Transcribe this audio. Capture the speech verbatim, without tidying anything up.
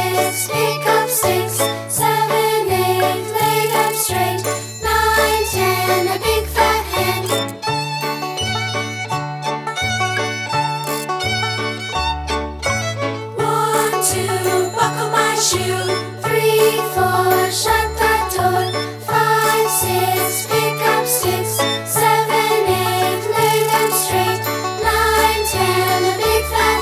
six, pick up sticks. Seven, eight, lay them straight. Nine, ten, a big fat hen. One, two, buckle my shoe. Three, four, shut the door. Five, six, pick up sticks. Seven, eight, lay them straight. Nine, ten, a big fat